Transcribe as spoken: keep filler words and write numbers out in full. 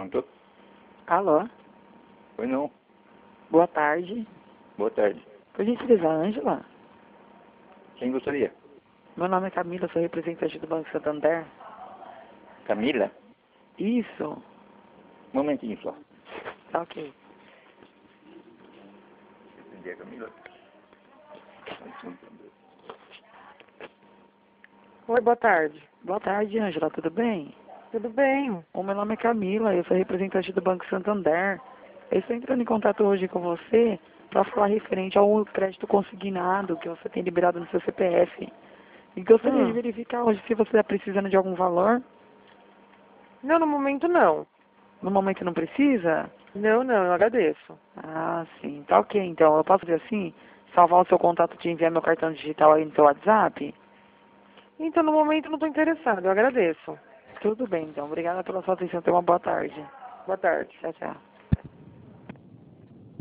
Pronto? Alô? Oi, não. Boa tarde. Boa tarde. Por gentileza, Ângela? Quem gostaria? Meu nome é Camila, sou representante do Banco Santander. Camila? Isso. Um momentinho só. Tá ok. Entendi, Camila. Oi, boa tarde. Boa tarde, Ângela, tudo bem? Tudo bem? O meu nome é Camila, eu sou representante do Banco Santander. Eu estou entrando em contato hoje com você para falar referente ao crédito consignado que você tem liberado no seu C P F. E gostaria de Hum. verificar hoje se você está precisando de algum valor. Não, no momento não. No momento não precisa? Não, não, eu agradeço. Ah, sim. Tá ok, então. Eu posso fazer assim? Salvar o seu contato e te enviar meu cartão digital aí no seu WhatsApp? Então, no momento não estou interessado, eu agradeço. Tudo bem, então. Obrigada pela sua atenção. Tenha uma boa tarde. Boa tarde. Tchau, tchau.